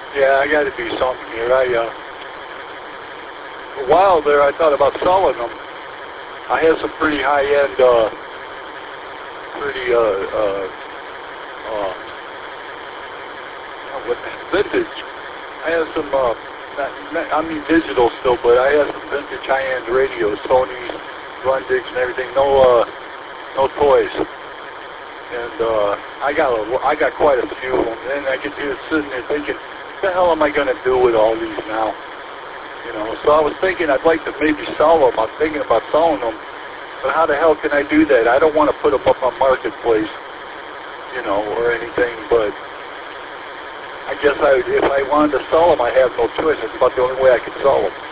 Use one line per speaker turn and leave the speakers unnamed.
Yeah, I got to do something here. A while there, I thought about selling them. I had some pretty high-end, vintage. I had some, digital still, but I had some vintage high-end radios, Sony's, Grundigs, and everything. No toys. And I got quite a few of them. And I get here sitting there thinking, what the hell am I going to do with all these now? You know, so I was thinking I'd like to maybe sell them. I'm thinking about selling them. But how the hell can I do that? I don't want to put them up on Marketplace, you know, or anything. But I guess if I wanted to sell them, I have no choice. It's about the only way I could sell them.